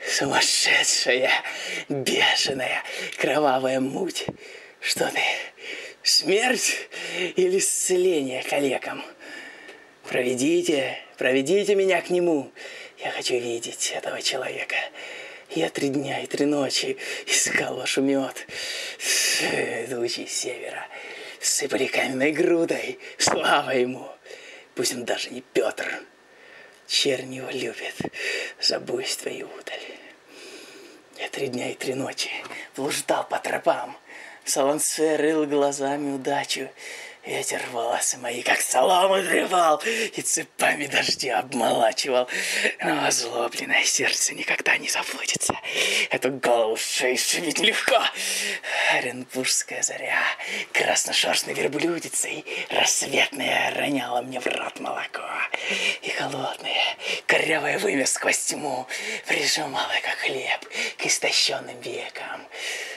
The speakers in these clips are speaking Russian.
Сумасшедшая, бешеная, кровавая муть. Что ты, смерть или исцеление калекам? Проведите меня к нему. Я хочу видеть этого человека. Я 3 дня и 3 ночи искал ваш мед. Идущий с севера, сыпали каменной грудой. Слава ему! Пусть он даже не Петр. Чернь его любит за буйство и удаль. Я 3 дня и 3 ночи блуждал по тропам. Солонце рыл глазами удачу. Ветер волосы мои, как солому древал, и цепами дождя обмолачивал. Но озлобленное сердце никогда не заблудится. Эту голову шею шибить легко. Оренбургская заря, красношерстной верблюдицей, рассветная роняла мне в рот молоко. И холодное, корявое вымя сквозь тьму прижимала, как хлеб, к истощенным векам.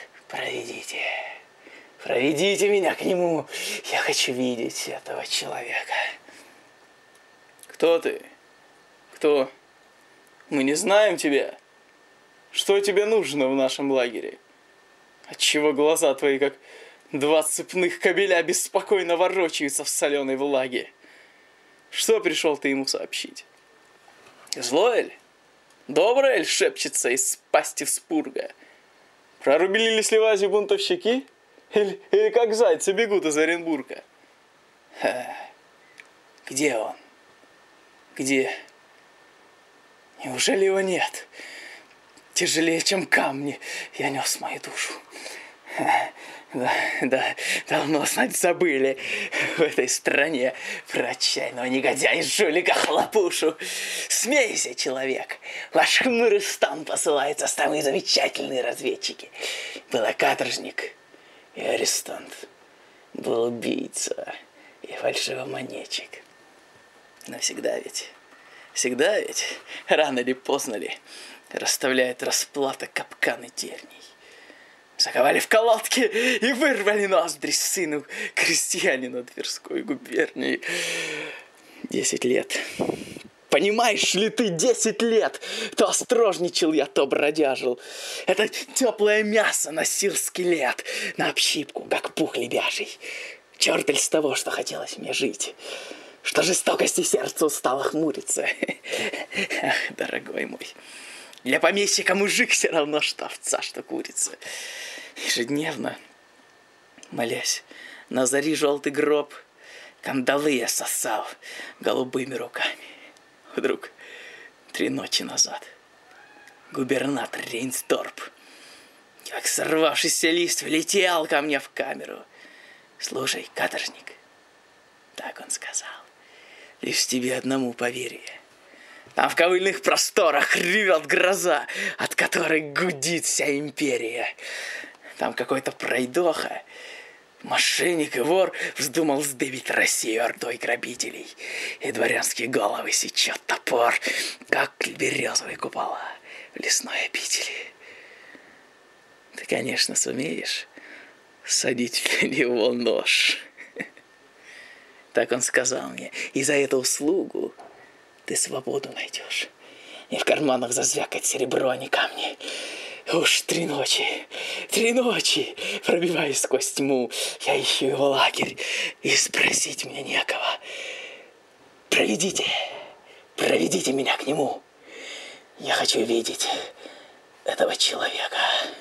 Проведите меня к нему. Я хочу видеть этого человека. Кто ты? Кто? Мы не знаем тебя. Что тебе нужно в нашем лагере? Отчего глаза твои, как 2 цепных кобеля, беспокойно ворочаются в соленой влаге? Что пришел ты ему сообщить? Злое ли? Доброе ли шепчется из пасти вспурга? Прорубили ли сливази бунтовщики? Или как зайцы бегут из Оренбурга? Где он? Где? Неужели его нет? Тяжелее, чем камни, я нес мою душу. Да, давно, знать, забыли в этой стране про отчаянного негодяя, жулика Хлопушу. Смейся, человек, ваш Хмырыстан посылается самые замечательные разведчики. Был каторжник и арестант, был убийца и фальшивомонетчик. Но всегда ведь, рано или поздно ли, расставляет расплата капканы терний. Заковали в колодки и вырвали ноздри сыну крестьянина Тверской губернии. 10 лет. Понимаешь ли ты, 10 лет? То острожничал я, то бродяжил. Это теплое мясо носил скелет на общипку, как пух лебяжий. Черт ли с того, что хотелось мне жить, что жестокости сердца устало хмуриться. Ах, дорогой мой, для помещика мужик все равно, что овца, что курица. Ежедневно, молясь, на зари желтый гроб, кандалы я сосал голубыми руками. Вдруг 3 ночи назад губернатор Рейнсдорп, как сорвавшийся лист, влетел ко мне в камеру. Слушай, каторжник, так он сказал, лишь тебе одному поверие. Там в ковыльных просторах ревет гроза, от которой гудит вся империя. Там какой-то пройдоха, мошенник и вор вздумал сдыбить Россию ордой грабителей. И дворянские головы сечет топор, как березовые купола в лесной обители. Ты, конечно, сумеешь садить в него нож. Так он сказал мне, и за эту услугу ты свободу найдешь. И в карманах зазвякать серебро, а не камни. Уж 3 ночи, пробиваясь сквозь тьму, я ищу его лагерь, и спросить мне некого. Проведите меня к нему. Я хочу видеть этого человека.